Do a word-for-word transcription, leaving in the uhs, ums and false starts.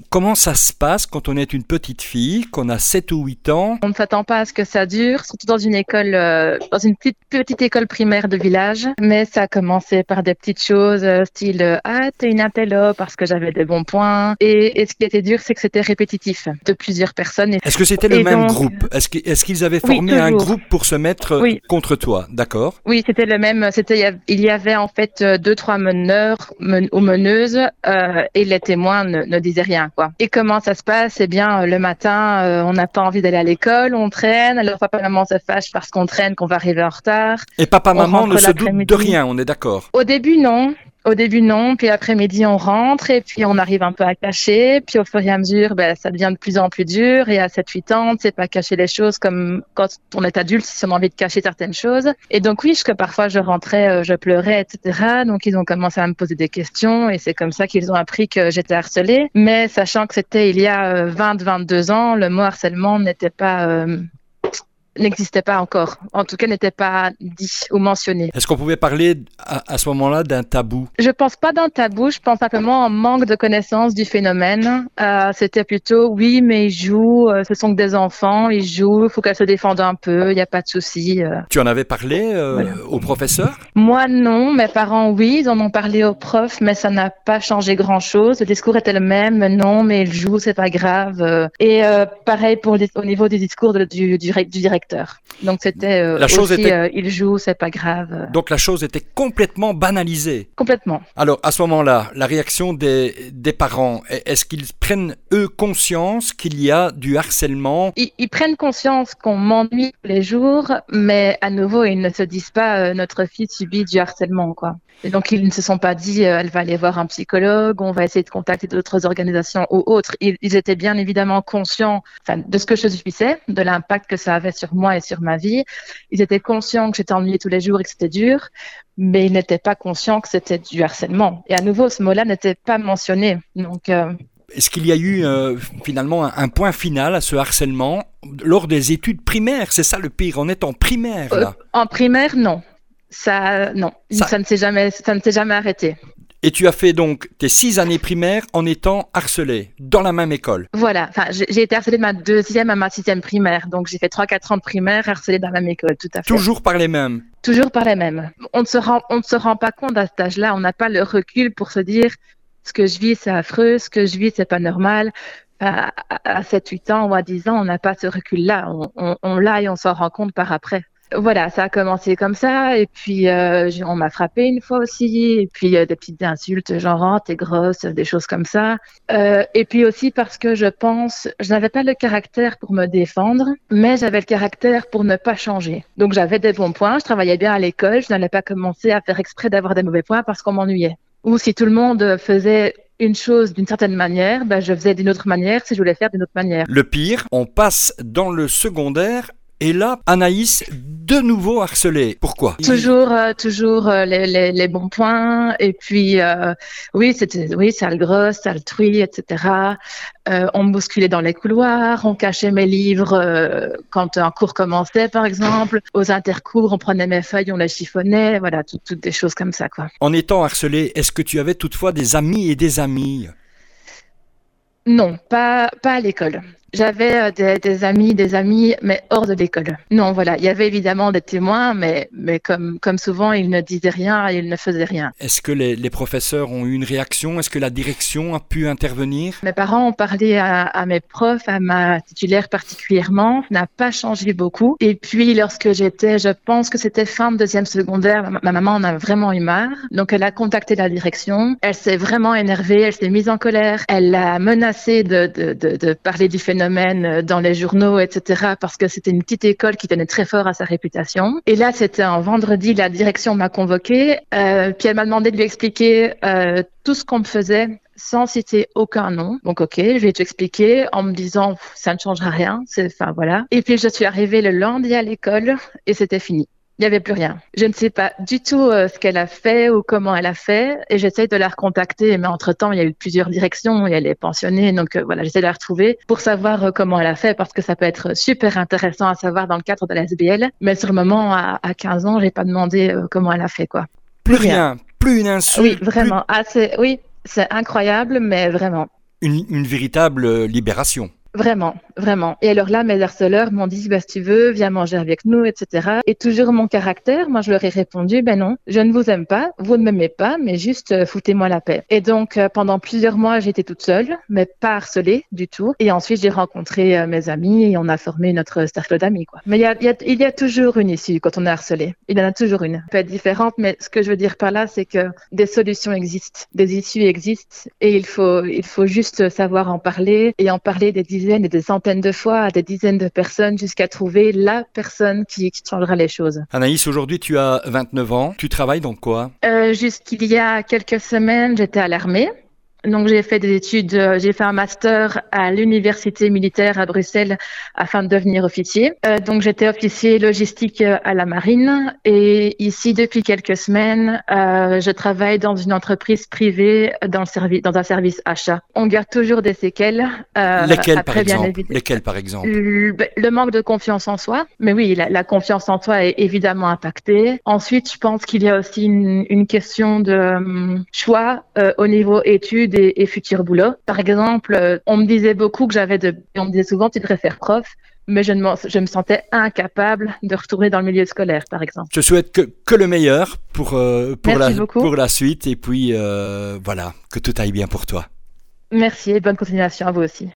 Comment ça se passe quand on est une petite fille, qu'on a sept ou huit ans? On ne s'attend pas à ce que ça dure, surtout dans une école, euh, dans une petite, petite école primaire de village. Mais ça a commencé par des petites choses, euh, style euh, ah t'es une intello parce que j'avais des bons points. Et, et ce qui était dur, c'est que c'était répétitif de plusieurs personnes. Et, Est-ce que c'était le et même donc, groupe? Est-ce que, est-ce qu'ils avaient oui, formé un toujours. groupe pour se mettre Oui. contre toi? D'accord. Oui, c'était le même. C'était, il y avait en fait euh, deux, trois meneurs men, ou meneuses euh, et les témoins ne, ne disaient rien, quoi. Et comment ça se passe? Eh bien, euh, le matin, euh, on n'a pas envie d'aller à l'école, on traîne. Alors papa, maman se fâche parce qu'on traîne, qu'on va arriver en retard. Et papa, On maman rentre ne se doutent l'après-midi. de rien, on est d'accord? Au début, non. Au début, non. Puis après-midi, on rentre et puis on arrive un peu à cacher. Puis au fur et à mesure, ben, ça devient de plus en plus dur. Et à sept huit ans, on ne sait pas cacher les choses comme quand on est adulte, si on a envie de cacher certaines choses. Et donc oui, que parfois je rentrais, euh, je pleurais, et cetera. Donc ils ont commencé à me poser des questions et c'est comme ça qu'ils ont appris que j'étais harcelée. Mais sachant que c'était il y a euh, vingt vingt-deux ans, le mot harcèlement n'était pas... Euh, n'existait pas encore, en tout cas n'était pas dit ou mentionné. Est-ce qu'on pouvait parler à, à ce moment-là d'un tabou? Je pense pas d'un tabou, je pense simplement en manque de connaissance du phénomène. Euh, c'était plutôt oui, mais ils jouent, euh, ce sont que des enfants, ils jouent, il faut qu'elles se défendent un peu, il n'y a pas de souci. Euh. Tu en avais parlé euh, Voilà. au professeur? Moi non, mes parents oui, ils en ont parlé au prof, mais ça n'a pas changé grand-chose. Le discours était le même, non, mais ils jouent, c'est pas grave. Et euh, pareil pour les, au niveau du discours de, du, du, du directeur. Donc c'était euh, La chose aussi, était... euh, il joue, c'est pas grave. Donc la chose était complètement banalisée. Complètement. Alors à ce moment-là, la réaction des, des parents, est-ce qu'ils prennent eux conscience qu'il y a du harcèlement? Ils, ils prennent conscience qu'on m'ennuie tous les jours, mais à nouveau ils ne se disent pas euh, notre fille subit du harcèlement, quoi. Et donc ils ne se sont pas dit euh, elle va aller voir un psychologue, on va essayer de contacter d'autres organisations ou autres. Ils, ils étaient bien évidemment conscients enfin, de ce que je subissais, de l'impact que ça avait sur moi et sur ma vie. Ils étaient conscients que j'étais ennuyée tous les jours et que c'était dur, mais ils n'étaient pas conscients que c'était du harcèlement. Et à nouveau, ce mot-là n'était pas mentionné. Donc, euh... est-ce qu'il y a eu euh, finalement un, un point final à ce harcèlement lors des études primaires? C'est ça le pire, on est en primaire là. Euh, en primaire, non. Ça, non, ça... ça ne s'est jamais, ça ne s'est jamais arrêté. Et tu as fait donc tes six années primaires en étant harcelée dans la même école? Voilà, enfin, j'ai, j'ai été harcelée de ma deuxième à ma sixième primaire, donc j'ai fait trois quatre ans de primaire harcelée dans la même école, tout à fait. Toujours par les mêmes? Toujours par les mêmes. On ne se rend, on ne se rend pas compte à cet âge-là, on n'a pas le recul pour se dire ce que je vis c'est affreux, ce que je vis c'est pas normal. À, à sept huit ans ou à dix ans, on n'a pas ce recul-là, on, on, on l'a et on s'en rend compte par après. Voilà, ça a commencé comme ça, et puis euh, on m'a frappé une fois aussi, et puis euh, des petites insultes genre oh, t'es grosse, des choses comme ça. Euh, et puis aussi parce que je pense, je n'avais pas le caractère pour me défendre, mais j'avais le caractère pour ne pas changer. Donc j'avais des bons points, je travaillais bien à l'école, je n'allais pas commencer à faire exprès d'avoir des mauvais points parce qu'on m'ennuyait. Ou si tout le monde faisait une chose d'une certaine manière, ben je faisais d'une autre manière si je voulais faire d'une autre manière. Le pire, on passe dans le secondaire. Et là, Anaïs, de nouveau harcelée. Pourquoi? Toujours, euh, toujours euh, les, les, les bons points. Et puis, euh, oui, c'était, oui, sale grosse, sale truie, et cetera. Euh, on me bousculait dans les couloirs, on cachait mes livres euh, quand un cours commençait, par exemple. Aux intercours, on prenait mes feuilles, on les chiffonnait. Voilà, tout, toutes des choses comme ça, quoi. En étant harcelée, est-ce que tu avais toutefois des amis et des amies? Non, pas, pas à l'école. J'avais euh, des, des amis, des amis, mais hors de l'école. Non, voilà, il y avait évidemment des témoins, mais, mais comme, comme souvent, ils ne disaient rien, ils ne faisaient rien. Est-ce que les, les professeurs ont eu une réaction? Est-ce que la direction a pu intervenir? Mes parents ont parlé à, à mes profs, à ma titulaire particulièrement, ça n'a pas changé beaucoup. Et puis, lorsque j'étais, je pense que c'était fin de deuxième secondaire, ma, ma maman en a vraiment eu marre. Donc, elle a contacté la direction, elle s'est vraiment énervée, elle s'est mise en colère, elle a menacé de, de, de, de parler du phénomène dans les journaux, et cetera, parce que c'était une petite école qui tenait très fort à sa réputation. Et là, c'était un vendredi, la direction m'a convoquée, euh, puis elle m'a demandé de lui expliquer euh, tout ce qu'on me faisait sans citer aucun nom. Donc, ok, je vais t'expliquer en me disant, ça ne changera rien, c'est, enfin, voilà. Et puis, je suis arrivée le lundi à l'école et c'était fini. Il n'y avait plus rien. Je ne sais pas du tout euh, ce qu'elle a fait ou comment elle a fait et j'essaye de la recontacter. Mais entre-temps, il y a eu plusieurs directions et elle est pensionnée. Donc euh, voilà, j'essaie de la retrouver pour savoir euh, comment elle a fait parce que ça peut être super intéressant à savoir dans le cadre de la S B L. Mais sur le moment, à, à quinze ans, j'ai pas demandé euh, comment elle a fait, quoi. Plus rien, plus une insulte. Oui, vraiment. Plus... Ah, c'est, oui, c'est incroyable, mais vraiment. Une, une véritable libération. Vraiment, vraiment. Et alors là, mes harceleurs m'ont dit, bah, si tu veux, viens manger avec nous, et cetera. Et toujours mon caractère, moi, je leur ai répondu, ben non, je ne vous aime pas, vous ne m'aimez pas, mais juste euh, foutez-moi la paix. Et donc, euh, pendant plusieurs mois, j'étais toute seule, mais pas harcelée du tout. Et ensuite, j'ai rencontré euh, mes amis et on a formé notre cercle d'amis, quoi. Mais il y a, il y a, il y a toujours une issue quand on est harcelé. Il y en a toujours une. Elle peut être différente, mais ce que je veux dire par là, c'est que des solutions existent, des issues existent, et il faut, il faut juste savoir en parler et en parler des dizaines et des centaines de fois à des dizaines de personnes jusqu'à trouver la personne qui, qui changera les choses. Anaïs, aujourd'hui tu as vingt-neuf ans. Tu travailles dans quoi ? euh, Jusqu'il y a quelques semaines, j'étais à l'armée. Donc, j'ai fait des études, euh, j'ai fait un master à l'université militaire à Bruxelles afin de devenir officier. Euh, donc, j'étais officier logistique à la marine et ici, depuis quelques semaines, euh, je travaille dans une entreprise privée dans, le servi- dans un service achat. On garde toujours des séquelles. Euh, Lesquelles, après, par exemple bien évidemment, Lesquelles, par exemple le, le manque de confiance en soi. Mais oui, la, la confiance en soi est évidemment impactée. Ensuite, je pense qu'il y a aussi une, une question de um, choix euh, au niveau études et, et futur boulot. Par exemple, euh, on me disait beaucoup que j'avais de, on me disait souvent tu devrais faire prof, mais je, ne je me sentais incapable de retourner dans le milieu scolaire, par exemple. Je souhaite que, que le meilleur pour, euh, pour, la, beaucoup. pour la suite et puis euh, voilà, que tout aille bien pour toi. Merci et bonne continuation à vous aussi.